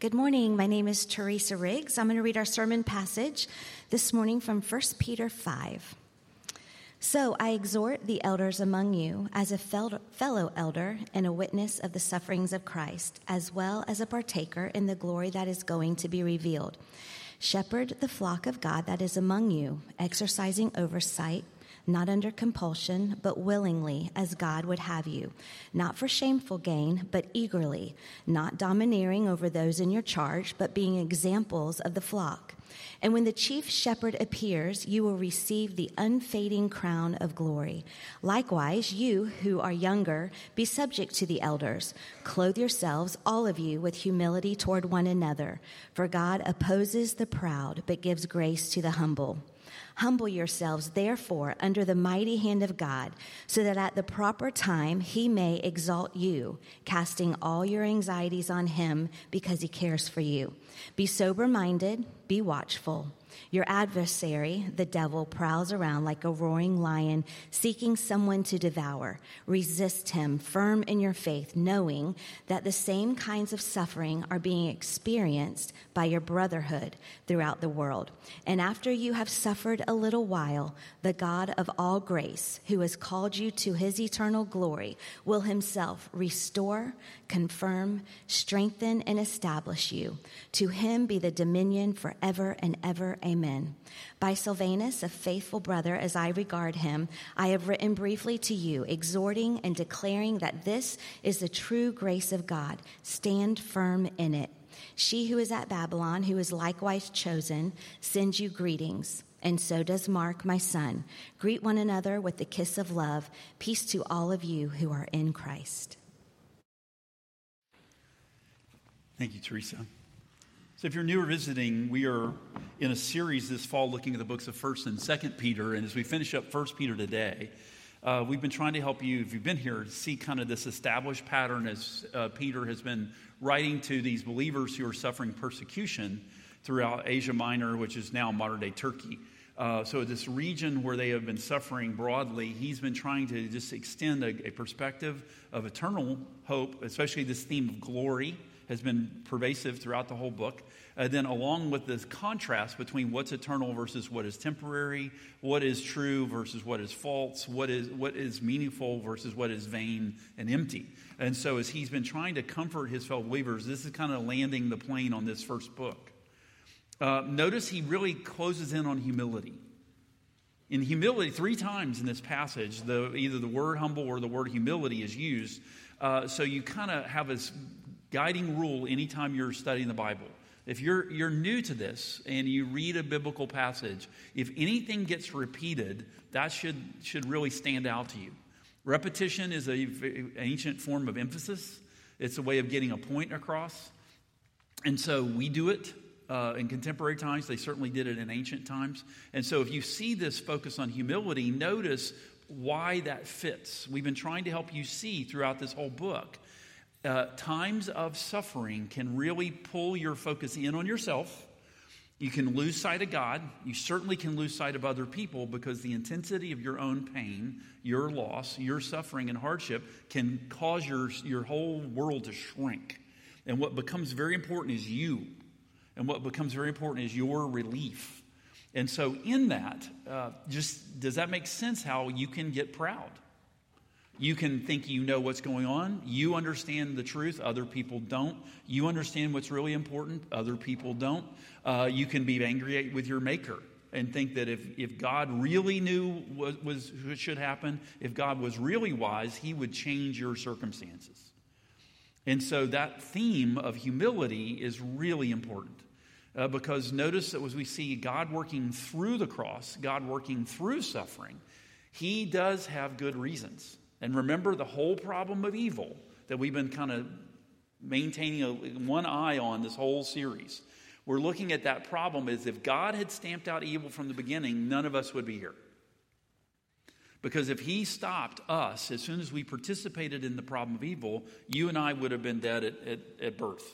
Good morning. My name is Teresa Riggs. I'm going to read our sermon passage this morning from 1 Peter 5. So I exhort the elders among you as a fellow elder and a witness of the sufferings of Christ, as well as a partaker in the glory that is going to be revealed. Shepherd the flock of God that is among you, exercising oversight, not under compulsion, but willingly, as God would have you, not for shameful gain, but eagerly, not domineering over those in your charge, but being examples of the flock. And when the chief shepherd appears, you will receive the unfading crown of glory. Likewise, you who are younger, be subject to the elders. Clothe yourselves, all of you, with humility toward one another. For God opposes the proud, but gives grace to the humble. Humble yourselves, therefore, under the mighty hand of God, so that at the proper time he may exalt you, casting all your anxieties on him because he cares for you. Be sober-minded, be watchful. Your adversary, the devil, prowls around like a roaring lion, seeking someone to devour. Resist him, firm in your faith, knowing that the same kinds of suffering are being experienced by your brotherhood throughout the world. And after you have suffered a little while, the God of all grace, who has called you to his eternal glory, will himself restore, confirm, strengthen, and establish you. To him be the dominion forever and ever. Amen. By Silvanus, a faithful brother as I regard him, I have written briefly to you, exhorting and declaring that this is the true grace of God. Stand firm in it. She who is at Babylon, who is likewise chosen, sends you greetings. And so does Mark, my son. Greet one another with the kiss of love. Peace to all of you who are in Christ. Thank you, Teresa. So if you're new or visiting, we are in a series this fall looking at the books of 1st and 2nd Peter. And as we finish up 1 Peter today, we've been trying to help you, if you've been here, see kind of this established pattern as Peter has been writing to these believers who are suffering persecution throughout Asia Minor, which is now modern-day Turkey. So this region where they have been suffering broadly, he's been trying to just extend a perspective of eternal hope, especially this theme of glory has been pervasive throughout the whole book. Then along with this contrast between what's eternal versus what is temporary, what is true versus what is false, what is meaningful versus what is vain and empty. And so as he's been trying to comfort his fellow believers, this is kind of landing the plane on this first book. Notice he really closes in on humility. In humility, 3 times in this passage, either the word humble or the word humility is used. So you kind of have this guiding rule anytime you're studying the Bible. If you're new to this and you read a biblical passage, if anything gets repeated, that should really stand out to you. Repetition is an ancient form of emphasis. It's a way of getting a point across. And so we do it in contemporary times. They certainly did it in ancient times. And so if you see this focus on humility, notice why that fits. We've been trying to help you see throughout this whole book. Times of suffering can really pull your focus in on yourself. You can lose sight of God. You certainly can lose sight of other people because the intensity of your own pain, your loss, your suffering and hardship can cause your whole world to shrink. And what becomes very important is you. And what becomes very important is your relief. And so in that, does that make sense how you can get proud? You can think you know what's going on. You understand the truth. Other people don't. You understand what's really important. Other people don't. You can be angry with your maker and think that if God really knew what should happen, if God was really wise, he would change your circumstances. And so that theme of humility is really important. Because notice that as we see God working through the cross, God working through suffering, he does have good reasons. And remember the whole problem of evil that we've been kind of maintaining one eye on this whole series. We're looking at that problem is if God had stamped out evil from the beginning, none of us would be here. Because if he stopped us as soon as we participated in the problem of evil, you and I would have been dead at birth.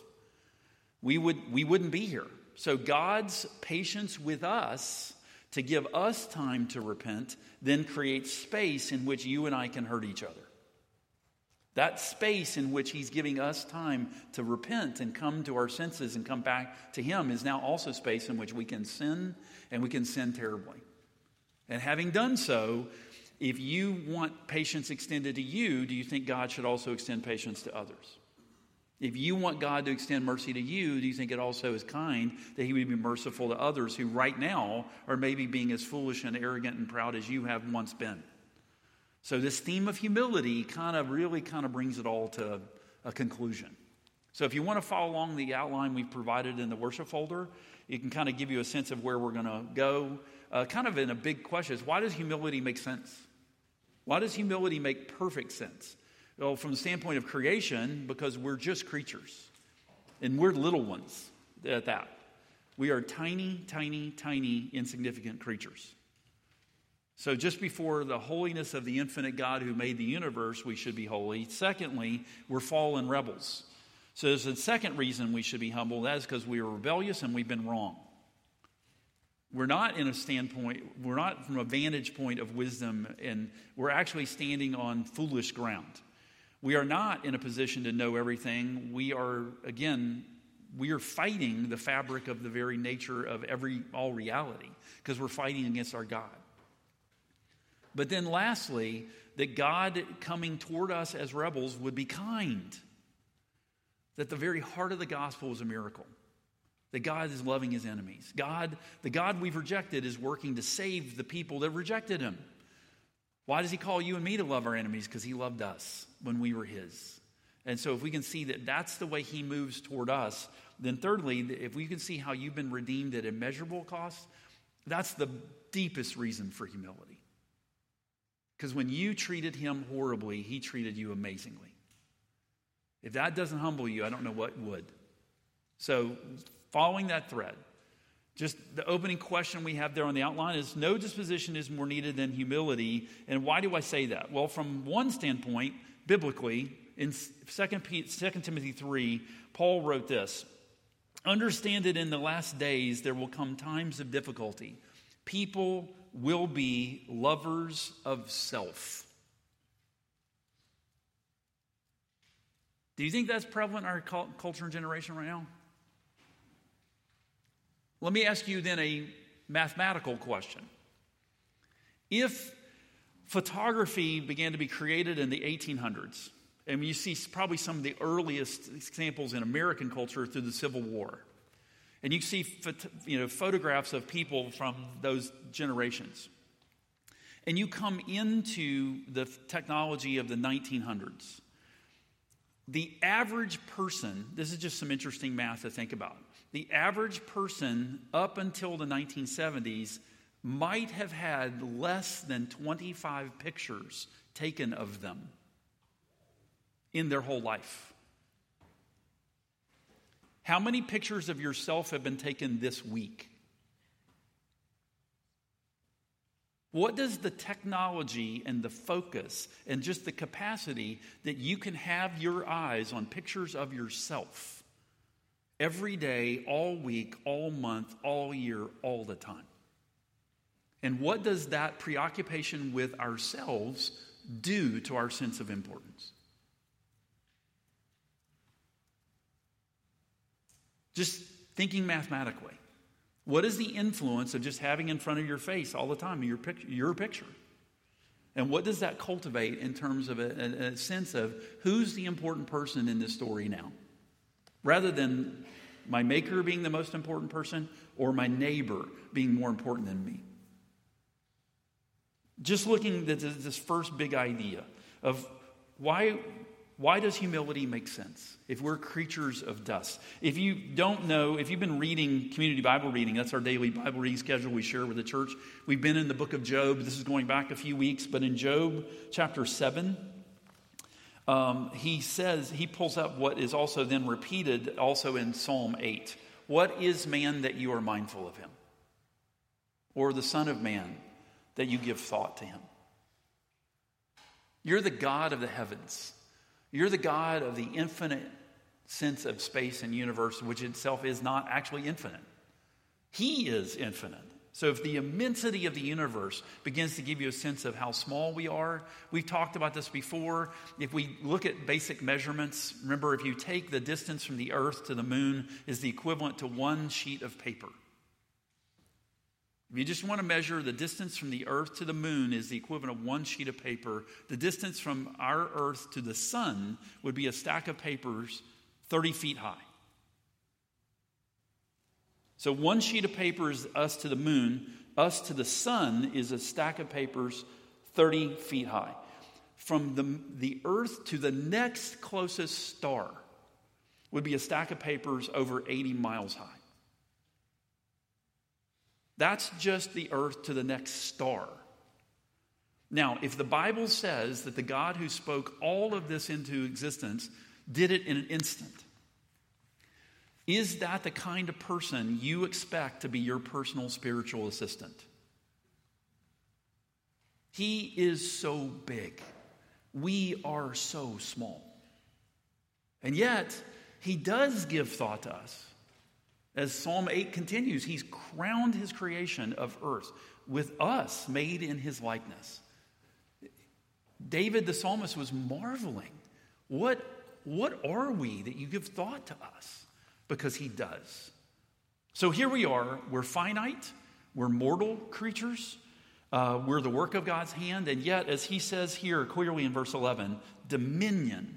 We wouldn't be here. So God's patience with us to give us time to repent then creates space in which you and I can hurt each other. That space in which he's giving us time to repent and come to our senses and come back to him is now also space in which we can sin, and we can sin terribly. And having done so, if you want patience extended to you, do you think God should also extend patience to others? If you want God to extend mercy to you, do you think it also is kind that he would be merciful to others who right now are maybe being as foolish and arrogant and proud as you have once been? So this theme of humility really brings it all to a conclusion. So if you want to follow along the outline we've provided in the worship folder, it can kind of give you a sense of where we're going to go. Kind of in a big question is, why does humility make sense? Why does humility make perfect sense? Well, from the standpoint of creation, because we're just creatures. And we're little ones at that. We are tiny, tiny, tiny, insignificant creatures. So just before the holiness of the infinite God who made the universe, we should be holy. Secondly, we're fallen rebels. So there's a second reason we should be humble. That is because we are rebellious and we've been wrong. We're not from a vantage point of wisdom, and we're actually standing on foolish ground. We are not in a position to know everything. We are fighting the fabric of the very nature of all reality, because we're fighting against our God. But then lastly, that God coming toward us as rebels would be kind. That the very heart of the gospel is a miracle. That God is loving his enemies. The God we've rejected is working to save the people that rejected him. Why does he call you and me to love our enemies? Because he loved us when we were his. And so if we can see that that's the way he moves toward us, then thirdly, if we can see how you've been redeemed at immeasurable cost, that's the deepest reason for humility. Because when you treated him horribly, he treated you amazingly. If that doesn't humble you, I don't know what would. So following that thread, just the opening question we have there on the outline is, no disposition is more needed than humility. And why do I say that? Well, from one standpoint, biblically, in 2 Timothy 3, Paul wrote this: understand that in the last days there will come times of difficulty. People will be lovers of self. Do you think that's prevalent in our culture and generation right now? Let me ask you then a mathematical question. If photography began to be created in the 1800s, and you see probably some of the earliest examples in American culture through the Civil War, and you see photographs of people from those generations, and you come into the technology of the 1900s, the average person, this is just some interesting math to think about, the average person up until the 1970s might have had less than 25 pictures taken of them in their whole life. How many pictures of yourself have been taken this week? What does the technology and the focus and just the capacity that you can have your eyes on pictures of yourself every day, all week, all month, all year, all the time? And what does that preoccupation with ourselves do to our sense of importance? Just thinking mathematically. What is the influence of just having in front of your face all the time your picture? And what does that cultivate in terms of a sense of who's the important person in this story now? Rather than my maker being the most important person or my neighbor being more important than me. Just looking at this first big idea of why does humility make sense if we're creatures of dust? If you don't know, if you've been reading community Bible reading, that's our daily Bible reading schedule we share with the church. We've been in the book of Job. This is going back a few weeks, but in Job chapter 7, he pulls up what is also then repeated also in Psalm 8. What is man that you are mindful of him? Or the son of man that you give thought to him? You're the God of the heavens. You're the God of the infinite sense of space and universe, which itself is not actually infinite. He is infinite. So if the immensity of the universe begins to give you a sense of how small we are, we've talked about this before. If we look at basic measurements, remember, if you take the distance from the earth to the moon is the equivalent to one sheet of paper. If you just want to measure the distance from the earth to the moon is the equivalent of one sheet of paper, the distance from our earth to the sun would be a stack of papers 30 feet high. So one sheet of paper is us to the moon. Us to the sun is a stack of papers 30 feet high. From the earth to the next closest star would be a stack of papers over 80 miles high. That's just the earth to the next star. Now, if the Bible says that the God who spoke all of this into existence did it in an instant, is that the kind of person you expect to be your personal spiritual assistant? He is so big. We are so small. And yet, he does give thought to us. As Psalm 8 continues, he's crowned his creation of earth with us made in his likeness. David the psalmist was marveling. What are we that you give thought to us? Because he does. So here we are. We're finite. We're mortal creatures. We're the work of God's hand. And yet, as he says here clearly in verse 11, dominion,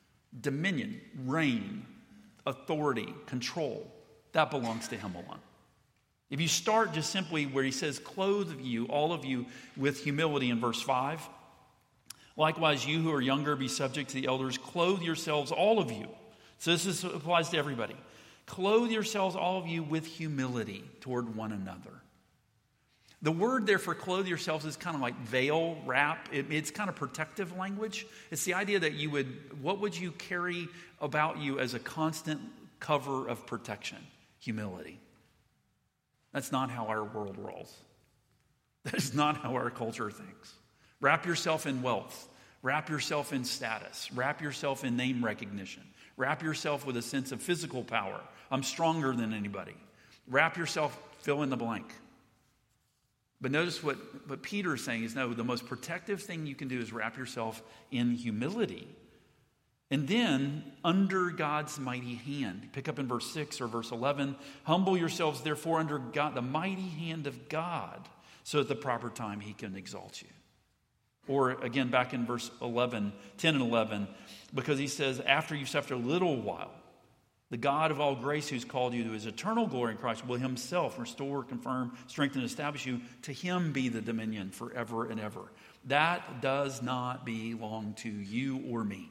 reign, authority, control, that belongs to him alone. If you start just simply where he says, clothe you, all of you, with humility in verse 5. Likewise, you who are younger, be subject to the elders. Clothe yourselves, all of you. So this applies to everybody. Clothe yourselves, all of you, with humility toward one another. The word there for clothe yourselves is kind of like veil, wrap. It's kind of protective language. It's the idea that what would you carry about you as a constant cover of protection? Humility. That's not how our world rolls. That is not how our culture thinks. Wrap yourself in wealth. Wrap yourself in status. Wrap yourself in name recognition. Wrap yourself with a sense of physical power. I'm stronger than anybody. Wrap yourself, fill in the blank. But notice what Peter is saying is, no, the most protective thing you can do is wrap yourself in humility. And then, under God's mighty hand. Pick up in verse 6 or verse 11. Humble yourselves, therefore, under God, the mighty hand of God, so at the proper time he can exalt you. Or again, back in verse 10 and 11, because he says, after you've suffered a little while, the God of all grace who's called you to his eternal glory in Christ will himself restore, confirm, strengthen, and establish you. To him be the dominion forever and ever. That does not belong to you or me.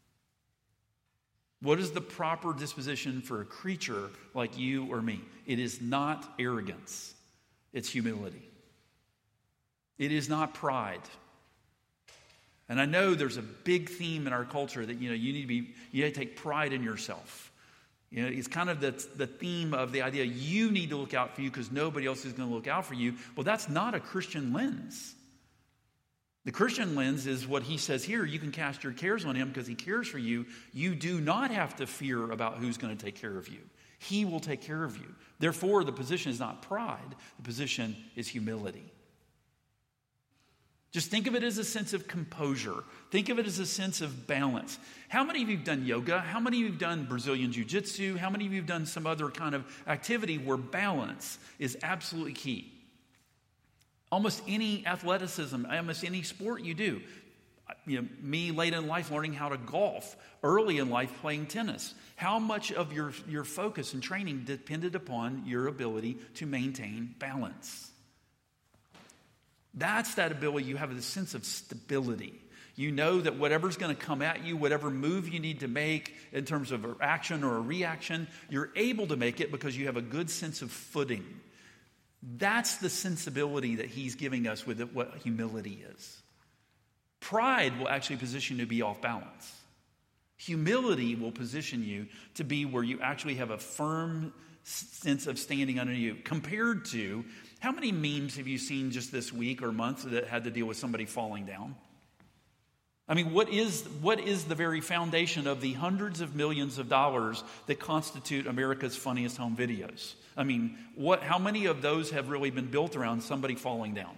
What is the proper disposition for a creature like you or me? It is not arrogance. It's humility. It is not pride. And I know there's a big theme in our culture that, you need to take pride in yourself. It's kind of the theme of the idea you need to look out for you because nobody else is going to look out for you. Well, that's not a Christian lens. The Christian lens is what he says here. You can cast your cares on him because he cares for you. You do not have to fear about who's going to take care of you. He will take care of you. Therefore, the position is not pride. The position is humility. Just think of it as a sense of composure. Think of it as a sense of balance. How many of you have done yoga? How many of you have done Brazilian Jiu-Jitsu? How many of you have done some other kind of activity where balance is absolutely key? Almost any athleticism, almost any sport you do. Me late in life learning how to golf, early in life playing tennis. How much of your focus and training depended upon your ability to maintain balance? That's that ability. You have a sense of stability. You know that whatever's going to come at you, whatever move you need to make in terms of an action or a reaction, you're able to make it because you have a good sense of footing. That's the sensibility that he's giving us with what humility is. Pride will actually position you to be off balance. Humility will position you to be where you actually have a firm sense of standing under you. Compared to, how many memes have you seen just this week or month that had to deal with somebody falling down? I mean, what is the very foundation of the hundreds of millions of dollars that constitute America's funniest home videos? I mean, how many of those have really been built around somebody falling down?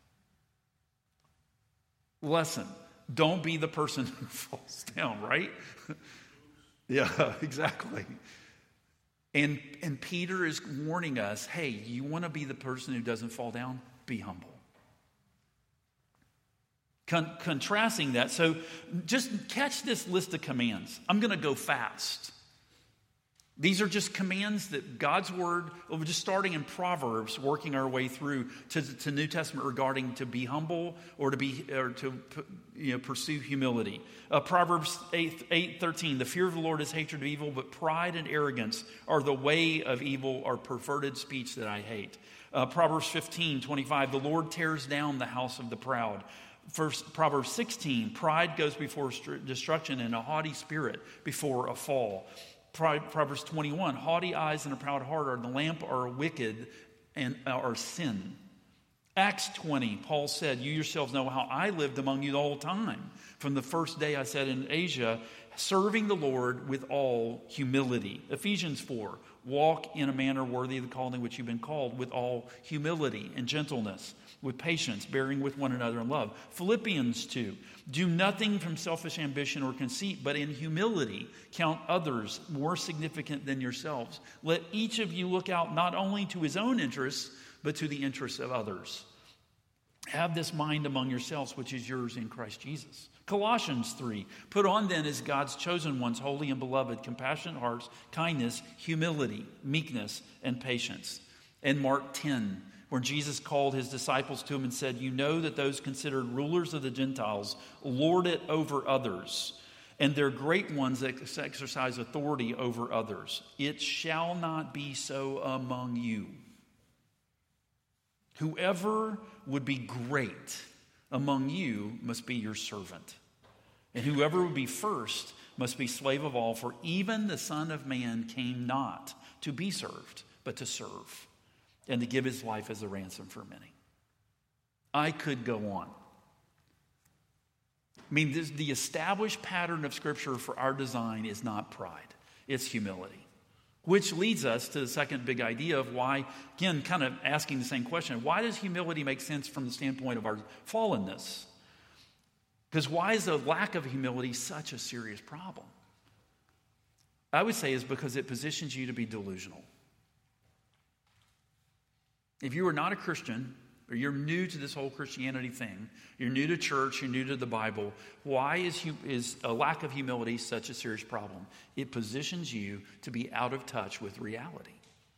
Lesson: don't be the person who falls down, right? Yeah, exactly. And Peter is warning us, hey, you want to be the person who doesn't fall down? Be humble. Contrasting that, so just catch this list of commands. I'm going to go fast. These are just commands that God's word, we're just starting in Proverbs, working our way through to New Testament regarding to be humble or to pursue humility. Proverbs 8:13, the fear of the Lord is hatred of evil, but pride and arrogance are the way of evil, or perverted speech that I hate. Proverbs 15:25, the Lord tears down the house of the proud. Proverbs 16, pride goes before destruction and a haughty spirit before a fall. Proverbs 21, haughty eyes and a proud heart are the lamp are wicked and are sin. Acts 20, Paul said, you yourselves know how I lived among you the whole time, from the first day I sat in Asia, serving the Lord with all humility. Ephesians 4, walk in a manner worthy of the calling which you've been called, with all humility and gentleness, with patience, bearing with one another in love. Philippians 2, do nothing from selfish ambition or conceit, but in humility count others more significant than yourselves. Let each of you look out not only to his own interests, but to the interests of others. Have this mind among yourselves, which is yours in Christ Jesus. Colossians 3, put on then as God's chosen ones, holy and beloved, compassionate hearts, kindness, humility, meekness, and patience. And Mark 10, where Jesus called his disciples to him and said, you know that those considered rulers of the Gentiles lord it over others, and their great ones exercise authority over others. It shall not be so among you. Whoever would be great among you must be your servant. And whoever would be first must be slave of all, for even the Son of Man came not to be served, but to serve, and to give his life as a ransom for many. I could go on. I mean, the established pattern of Scripture for our design is not pride. It's humility. Which leads us to the second big idea of why, again, kind of asking the same question. Why does humility make sense from the standpoint of our fallenness? Because why is the lack of humility such a serious problem? I would say is because it positions you to be delusional. If you are not a Christian, or you're new to this whole Christianity thing, you're new to church, you're new to the Bible, why is a lack of humility such a serious problem? It positions you to be out of touch with reality.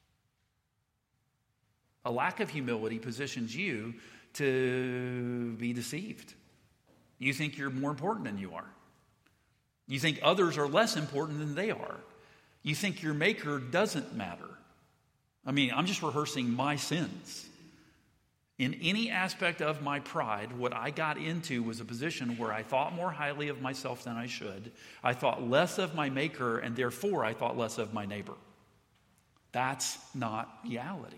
A lack of humility positions you to be deceived. You think you're more important than you are. You think others are less important than they are. You think your maker doesn't matter. I mean, I'm just rehearsing my sins. In any aspect of my pride, what I got into was a position where I thought more highly of myself than I should. I thought less of my maker, and therefore I thought less of my neighbor. That's not reality.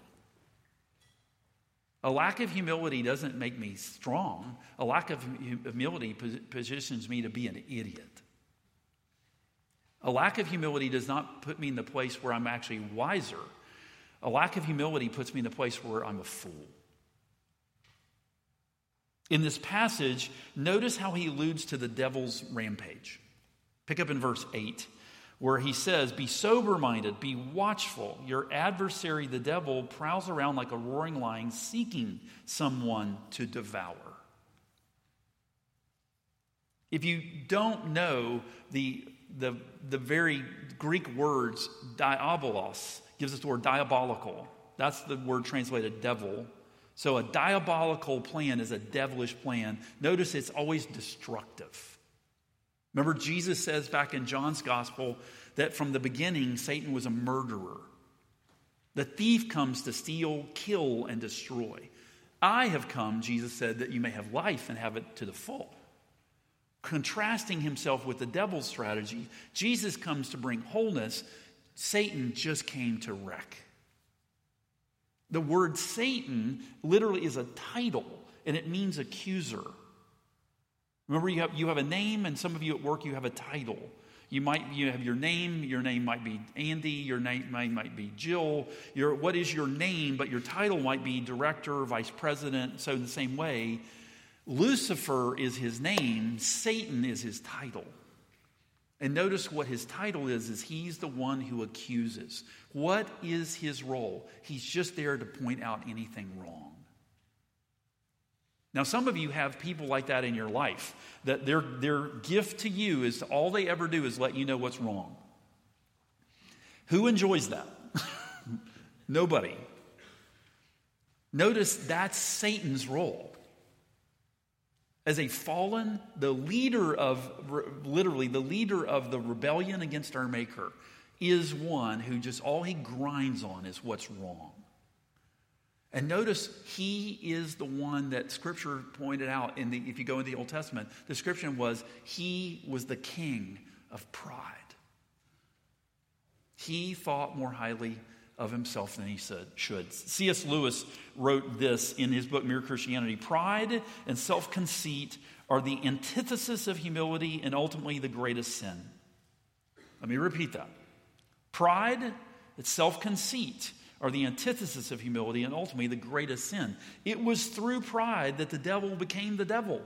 A lack of humility doesn't make me strong. A lack of humility positions me to be an idiot. A lack of humility does not put me in the place where I'm actually wiser. A lack of humility puts me in the place where I'm a fool. In this passage, notice how he alludes to the devil's rampage. Pick up in verse 8, where he says, be sober-minded, be watchful. Your adversary, the devil, prowls around like a roaring lion, seeking someone to devour. If you don't know the very Greek words, diabolos, gives us the word diabolical. That's the word translated devil. So a diabolical plan is a devilish plan. Notice it's always destructive. Remember, Jesus says back in John's gospel that from the beginning, Satan was a murderer. The thief comes to steal, kill, and destroy. I have come, Jesus said, that you may have life and have it to the full. Contrasting himself with the devil's strategy, Jesus comes to bring wholeness. Satan just came to wreck. The word Satan literally is a title, and it means accuser. Remember, you have a name, and some of you at work, you have a title. You have your name might be Andy, your name might be Jill. What is your name? But your title might be director, vice president. So in the same way, Lucifer is his name, Satan is his title. And notice what his title is he's the one who accuses. What is his role? He's just there to point out anything wrong. Now, some of you have people like that in your life, that their gift to you is all they ever do is let you know what's wrong. Who enjoys that? Nobody. Notice that's Satan's role. As a fallen, the leader of the rebellion against our Maker is one who just all he grinds on is what's wrong. And notice he is the one that Scripture pointed out if you go in the Old Testament, the description was he was the king of pride. He thought more highly of himself than he should. C.S. Lewis wrote this in his book, Mere Christianity. Pride and self-conceit are the antithesis of humility and ultimately the greatest sin. Let me repeat that. Pride and self-conceit are the antithesis of humility and ultimately the greatest sin. It was through pride that the devil became the devil.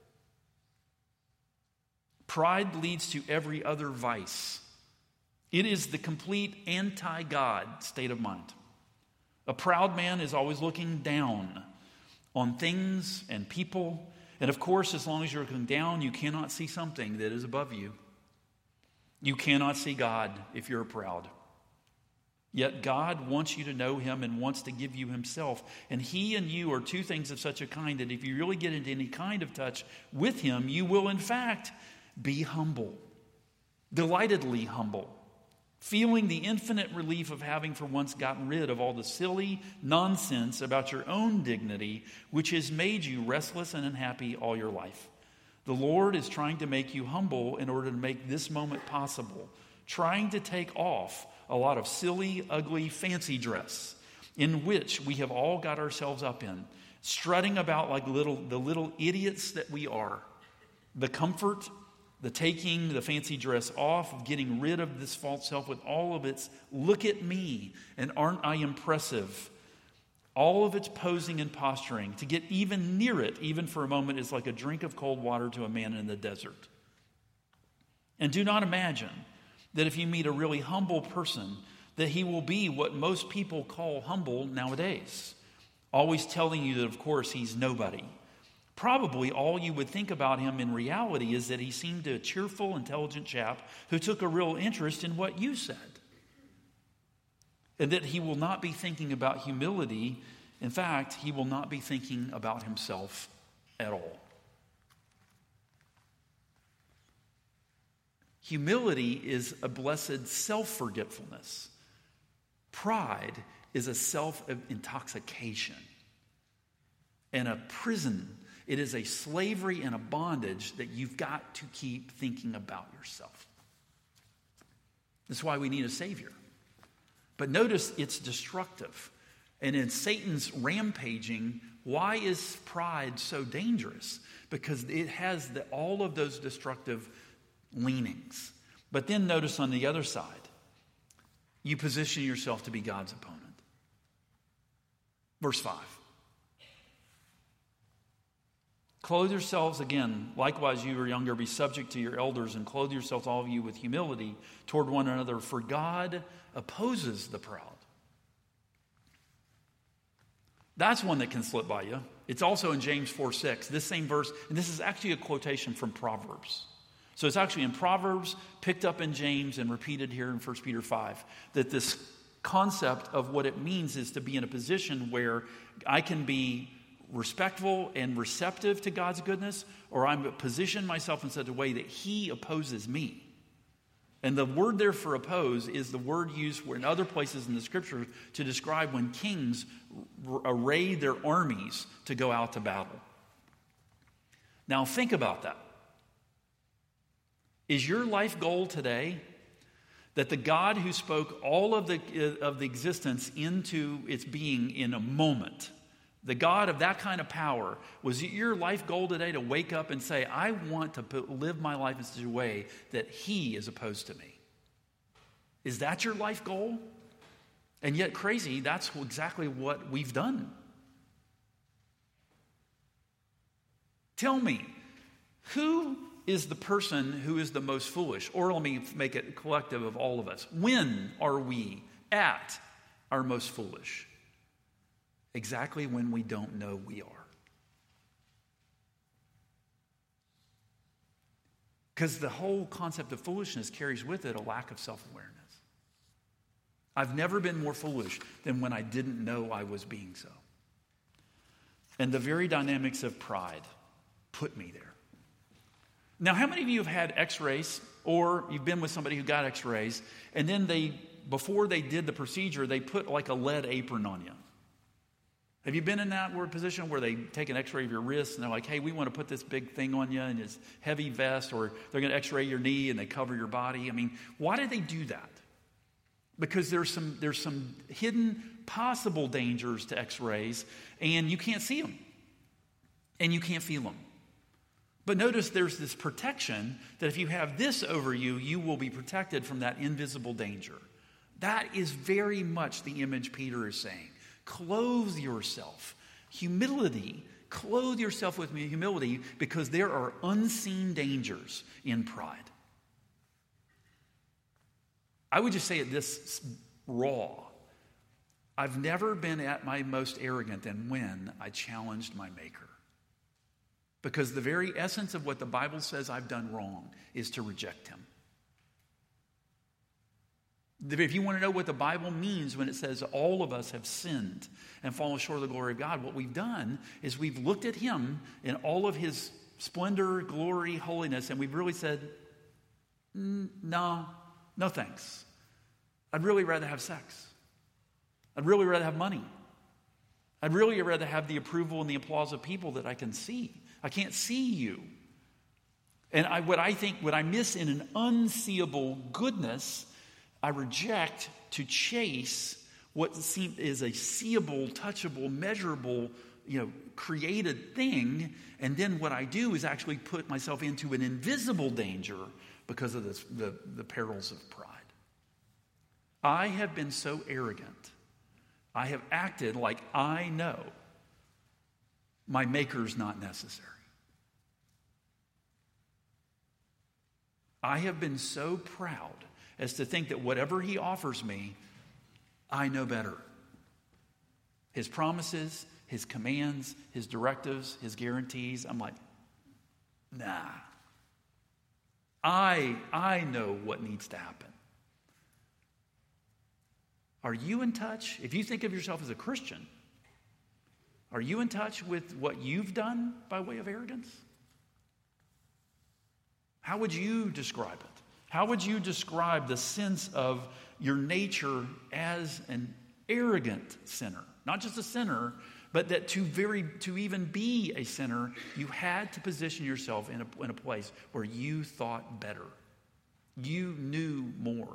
Pride leads to every other vice. It is the complete anti-God state of mind. A proud man is always looking down on things and people. And of course, as long as you're looking down, you cannot see something that is above you. You cannot see God if you're proud. Yet God wants you to know him and wants to give you himself. And he and you are two things of such a kind that if you really get into any kind of touch with him, you will in fact be humble. Delightedly humble. Feeling the infinite relief of having for once gotten rid of all the silly nonsense about your own dignity, which has made you restless and unhappy all your life. The Lord is trying to make you humble in order to make this moment possible. Trying to take off a lot of silly, ugly, fancy dress in which we have all got ourselves up in, strutting about like the little idiots that we are. The comfort, the taking the fancy dress off, getting rid of this false self with all of its look at me and aren't I impressive, all of its posing and posturing. To get even near it, even for a moment, is like a drink of cold water to a man in the desert. And do not imagine that if you meet a really humble person, that he will be what most people call humble nowadays. Always telling you that, of course, he's nobody. Probably all you would think about him in reality is that he seemed a cheerful, intelligent chap who took a real interest in what you said. And that he will not be thinking about humility. In fact, he will not be thinking about himself at all. Humility is a blessed self-forgetfulness. Pride is a self-intoxication and a prison. It is a slavery and a bondage that you've got to keep thinking about yourself. That's why we need a Savior. But notice it's destructive. And in Satan's rampaging, why is pride so dangerous? Because it has all of those destructive leanings. But then notice on the other side, you position yourself to be God's opponent. Verse 5. Clothe yourselves, again, likewise you who are younger, be subject to your elders, and clothe yourselves, all of you, with humility toward one another, for God opposes the proud. That's one that can slip by you. It's also in James 4:6, this same verse, and this is actually a quotation from Proverbs. So it's actually in Proverbs, picked up in James, and repeated here in 1 Peter 5, that this concept of what it means is to be in a position where I can be respectful and receptive to God's goodness, or I'm position myself in such a way that he opposes me. And the word there for oppose is the word used in other places in the scripture to describe when kings array their armies to go out to battle. Now think about that. Is your life goal today that the God who spoke all of the existence into its being in a moment the God of that kind of power, was it your life goal today to wake up and say, I want to live my life in such a way that he is opposed to me? Is that your life goal? And yet, crazy, that's exactly what we've done. Tell me, who is the person who is the most foolish? Or let me make it collective of all of us. When are we at our most foolish? Exactly when we don't know we are. Because the whole concept of foolishness carries with it a lack of self-awareness. I've never been more foolish than when I didn't know I was being so. And the very dynamics of pride put me there. Now, how many of you have had x-rays, or you've been with somebody who got x-rays, and then before they did the procedure, they put like a lead apron on you? Have you been in that position where they take an x-ray of your wrist and they're like, hey, we want to put this big thing on you and it's heavy vest, or they're going to x-ray your knee and they cover your body? I mean, why do they do that? Because there's some hidden possible dangers to x-rays, and you can't see them and you can't feel them. But notice there's this protection that if you have this over you, you will be protected from that invisible danger. That is very much the image Peter is saying. Clothe yourself. Humility. Clothe yourself with humility, because there are unseen dangers in pride. I would just say it this raw. I've never been at my most arrogant than when I challenged my Maker. Because the very essence of what the Bible says I've done wrong is to reject him. If you want to know what the Bible means when it says all of us have sinned and fallen short of the glory of God, what we've done is we've looked at him in all of his splendor, glory, holiness, and we've really said, no thanks. I'd really rather have sex. I'd really rather have money. I'd really rather have the approval and the applause of people that I can see. I can't see you. And what I miss in an unseeable goodness, I reject to chase what is a seeable, touchable, measurable, created thing. And then what I do is actually put myself into an invisible danger because of the perils of pride. I have been so arrogant. I have acted like I know my Maker's not necessary. I have been so proud as to think that whatever he offers me, I know better. His promises, his commands, his directives, his guarantees, I'm like, nah. I know what needs to happen. Are you in touch? If you think of yourself as a Christian, are you in touch with what you've done by way of arrogance? How would you describe it? How would you describe the sense of your nature as an arrogant sinner? Not just a sinner, but that to even be a sinner, you had to position yourself in a place where you thought better. You knew more.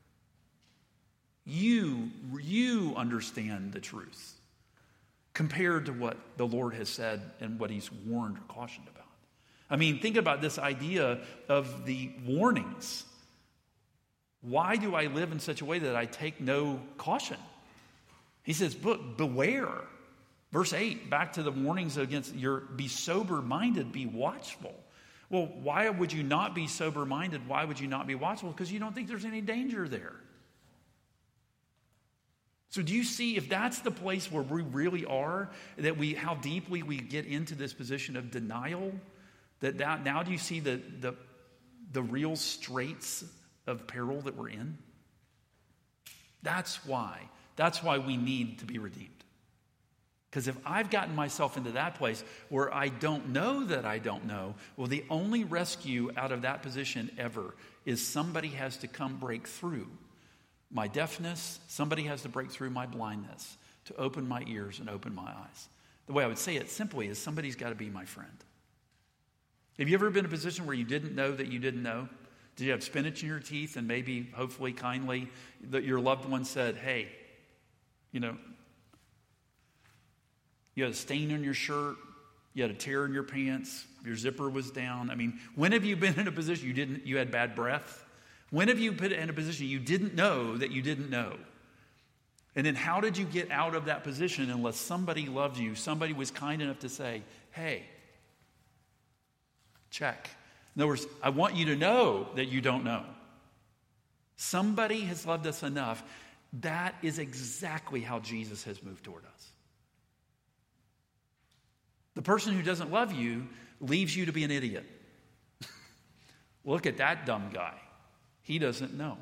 You understand the truth compared to what the Lord has said and what he's warned or cautioned about. I mean, think about this idea of the warnings. Why do I live in such a way that I take no caution? He says, beware. Verse 8, back to the warnings against be sober-minded, be watchful. Well, why would you not be sober-minded? Why would you not be watchful? Because you don't think there's any danger there. So do you see, if that's the place where we really are, how deeply we get into this position of denial, that now do you see the real straits of peril that we're in? That's why we need to be redeemed. Because if I've gotten myself into that place where I don't know that I don't know, well, the only rescue out of that position ever is somebody has to come break through my deafness. Somebody has to break through my blindness to open my ears and open my eyes. The way I would say it simply is somebody's got to be my friend. Have you ever been in a position where you didn't know that you didn't know? Did you have spinach in your teeth and maybe, hopefully, kindly, that your loved one said, hey, You had a stain on your shirt. You had a tear in your pants. Your zipper was down. I mean, when have you been in a position you had bad breath? When have you been in a position you didn't know that you didn't know? And then how did you get out of that position unless somebody loved you, somebody was kind enough to say, hey, check. In other words, I want you to know that you don't know. Somebody has loved us enough. That is exactly how Jesus has moved toward us. The person who doesn't love you leaves you to be an idiot. Look at that dumb guy. He doesn't know.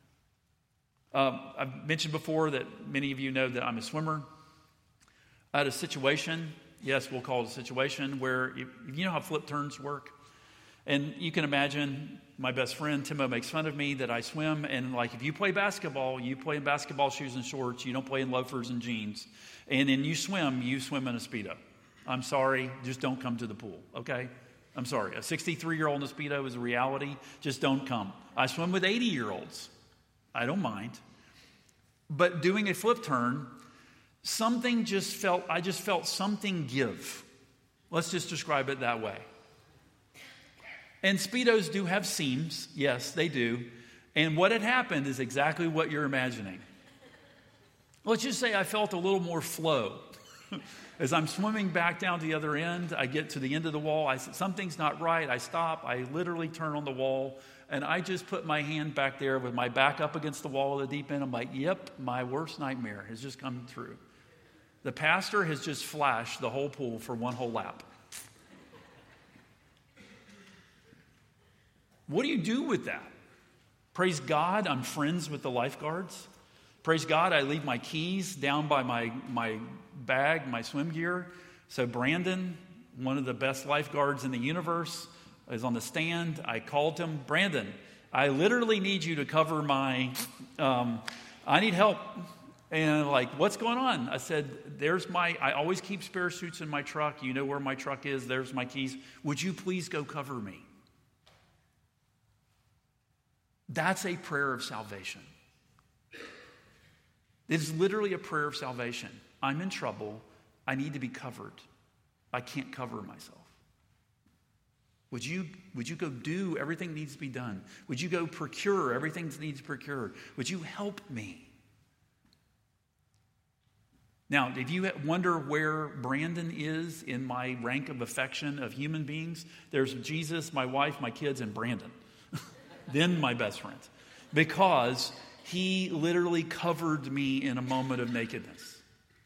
I've mentioned before that many of you know that I'm a swimmer. I had a situation, yes, we'll call it a situation, where you know how flip turns work? And you can imagine my best friend, Timo, makes fun of me that I swim. And like, if you play basketball, you play in basketball shoes and shorts. You don't play in loafers and jeans. And then you swim in a Speedo. I'm sorry, just don't come to the pool, okay? I'm sorry. A 63-year-old in a Speedo is a reality. Just don't come. I swim with 80-year-olds. I don't mind. But doing a flip turn, I just felt something give. Let's just describe it that way. And Speedos do have seams. Yes, they do. And what had happened is exactly what you're imagining. Let's just say I felt a little more flow. As I'm swimming back down to the other end, I get to the end of the wall. I said, something's not right. I stop. I literally turn on the wall. And I just put my hand back there with my back up against the wall of the deep end. I'm like, yep, my worst nightmare has just come true. The pastor has just flashed the whole pool for one whole lap. What do you do with that? Praise God, I'm friends with the lifeguards. Praise God, I leave my keys down by my bag, my swim gear. So Brandon, one of the best lifeguards in the universe, is on the stand. I called him, Brandon, I literally need you to cover my, I need help. And like, what's going on? I said, I always keep spare suits in my truck. You know where my truck is. There's my keys. Would you please go cover me? That's a prayer of salvation. It's literally a prayer of salvation. I'm in trouble. I need to be covered. I can't cover myself. Would you go do everything that needs to be done? Would you go procure everything that needs to be procured? Would you help me? Now, if you wonder where Brandon is in my rank of affection of human beings, there's Jesus, my wife, my kids, and Brandon. Then my best friend. Because he literally covered me in a moment of nakedness.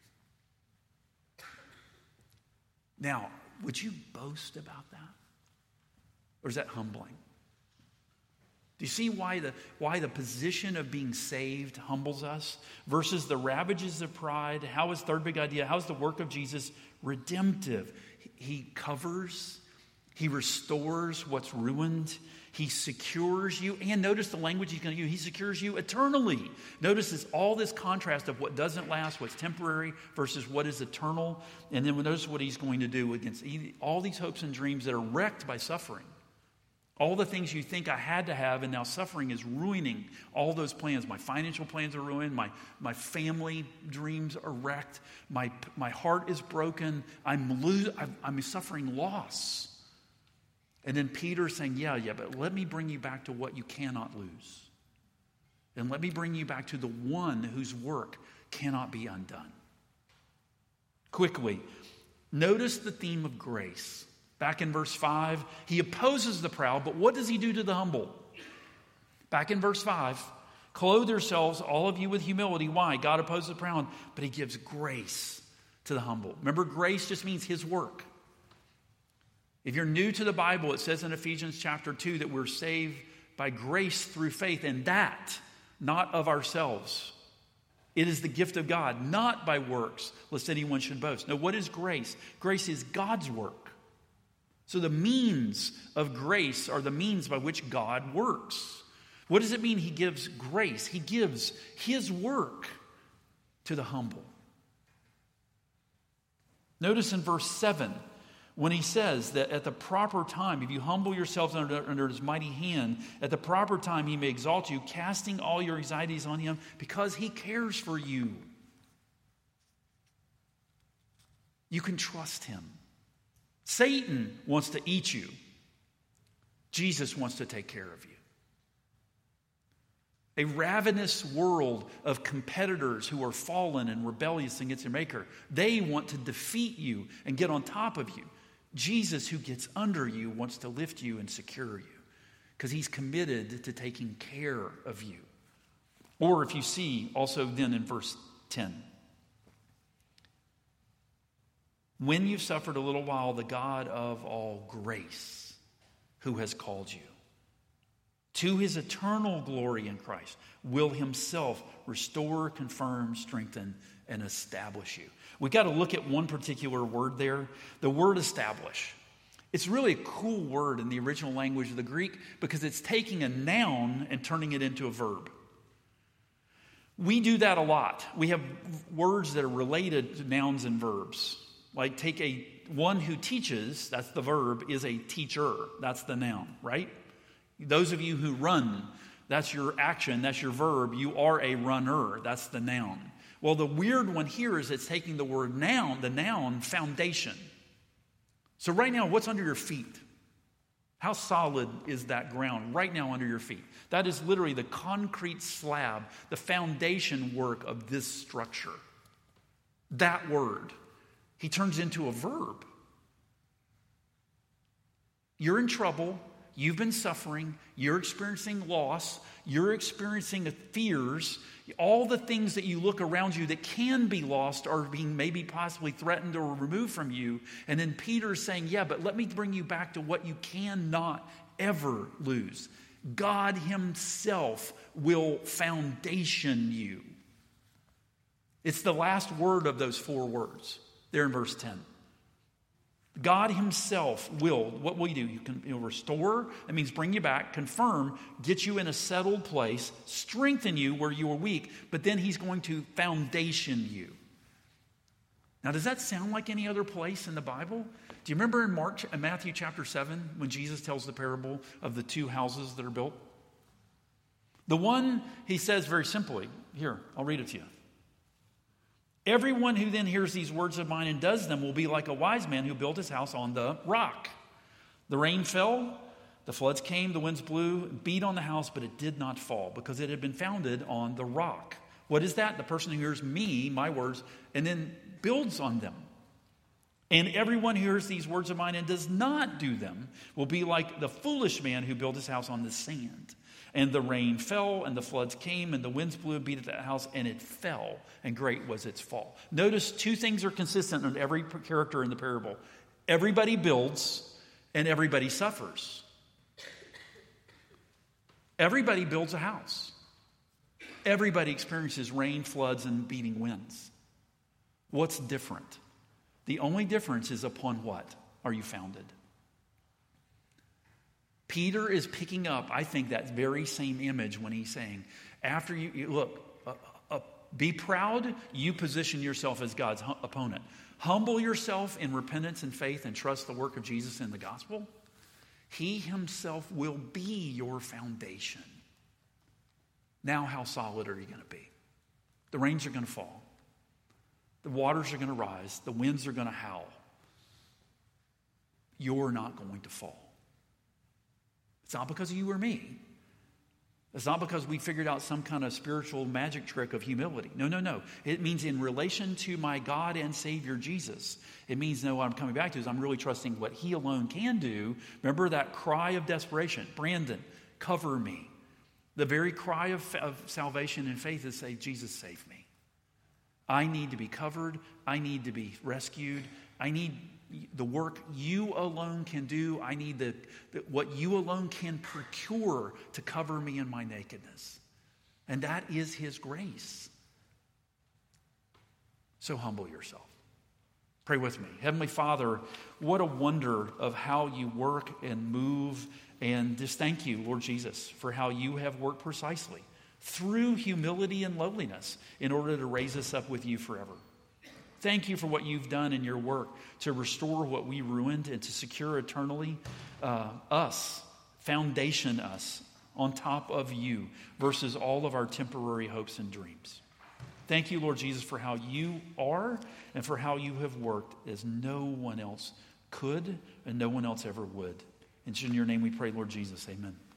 Now, would you boast about that? Or is that humbling? Do you see why the position of being saved humbles us versus the ravages of pride? How is third big idea? How is the work of Jesus redemptive? He covers, he restores what's ruined, he secures you, and notice the language he's going to use. He secures you eternally. Notice all this contrast of what doesn't last, what's temporary versus what is eternal. And then notice what he's going to do against all these hopes and dreams that are wrecked by suffering. All the things you think I had to have, and now suffering is ruining all those plans. My financial plans are ruined. My family dreams are wrecked. My heart is broken. I'm suffering loss. And then Peter's saying, yeah, but let me bring you back to what you cannot lose. And let me bring you back to the one whose work cannot be undone. Quickly, notice the theme of grace. Back in verse 5, he opposes the proud, but what does he do to the humble? Back in verse 5, clothe yourselves, all of you, with humility. Why? God opposes the proud, but he gives grace to the humble. Remember, grace just means his work. If you're new to the Bible, it says in Ephesians chapter 2 that we're saved by grace through faith, and that, not of ourselves. It is the gift of God, not by works, lest anyone should boast. Now, what is grace? Grace is God's work. So the means of grace are the means by which God works. What does it mean he gives grace? He gives his work to the humble. Notice in verse 7, when he says that at the proper time, if you humble yourselves under his mighty hand, at the proper time he may exalt you, casting all your anxieties on him because he cares for you. You can trust him. Satan wants to eat you. Jesus wants to take care of you. A ravenous world of competitors who are fallen and rebellious against their Maker. They want to defeat you and get on top of you. Jesus, who gets under you, wants to lift you and secure you because he's committed to taking care of you. Or if you see also then in verse 10, when you've suffered a little while, the God of all grace, who has called you to his eternal glory in Christ, will himself restore, confirm, strengthen, and establish you. We got to look at one particular word there, the word establish. It's really a cool word in the original language of the Greek because it's taking a noun and turning it into a verb. We do that a lot. We have words that are related to nouns and verbs. Like take one who teaches, that's the verb, is a teacher. That's the noun, right? Those of you who run, that's your action, that's your verb. You are a runner, that's the noun. Well, the weird one here is it's taking the word noun, the noun, foundation. So right now, what's under your feet? How solid is that ground right now under your feet? That is literally the concrete slab, the foundation work of this structure. That word, he turns into a verb. You're in trouble. You've been suffering. You're experiencing loss. You're experiencing fears. All the things that you look around you that can be lost are being maybe possibly threatened or removed from you. And then Peter's saying, yeah, but let me bring you back to what you cannot ever lose. God himself will foundation you. It's the last word of those 4 words there in verse 10. God himself will. What will you do? You'll restore. That means bring you back, confirm, get you in a settled place, strengthen you where you were weak, but then he's going to foundation you. Now, does that sound like any other place in the Bible? Do you remember in Matthew chapter 7 when Jesus tells the parable of the 2 houses that are built? The one, he says very simply, here, I'll read it to you. Everyone who then hears these words of mine and does them will be like a wise man who built his house on the rock. The rain fell, the floods came, the winds blew, beat on the house, but it did not fall because it had been founded on the rock. What is that? The person who hears me, my words, and then builds on them. And everyone who hears these words of mine and does not do them will be like the foolish man who built his house on the sand. And the rain fell, and the floods came, and the winds blew and beat at that house, and it fell, and great was its fall. Notice 2 things are consistent in every character in the parable. Everybody builds, and everybody suffers. Everybody builds a house. Everybody experiences rain, floods, and beating winds. What's different? The only difference is upon what are you founded? Peter is picking up, I think, that very same image when he's saying, after you look, be proud, you position yourself as God's opponent. Humble yourself in repentance and faith and trust the work of Jesus in the gospel. He himself will be your foundation. Now, how solid are you going to be? The rains are going to fall. The waters are going to rise. The winds are going to howl. You're not going to fall. It's not because of you or me. It's not because we figured out some kind of spiritual magic trick of humility. No. It means in relation to my God and Savior Jesus. It means, what I'm coming back to is I'm really trusting what he alone can do. Remember that cry of desperation. Brandon, cover me. The very cry of salvation and faith is say, Jesus, save me. I need to be covered. I need to be rescued. I need the work you alone can do. I need what you alone can procure to cover me in my nakedness. And that is his grace. So humble yourself. Pray with me. Heavenly Father, what a wonder of how you work and move. And just thank you, Lord Jesus, for how you have worked precisely through humility and lowliness in order to raise us up with you forever. Thank you for what you've done in your work to restore what we ruined and to secure eternally foundation us on top of you versus all of our temporary hopes and dreams. Thank you, Lord Jesus, for how you are and for how you have worked as no one else could and no one else ever would. And it's in your name we pray, Lord Jesus. Amen.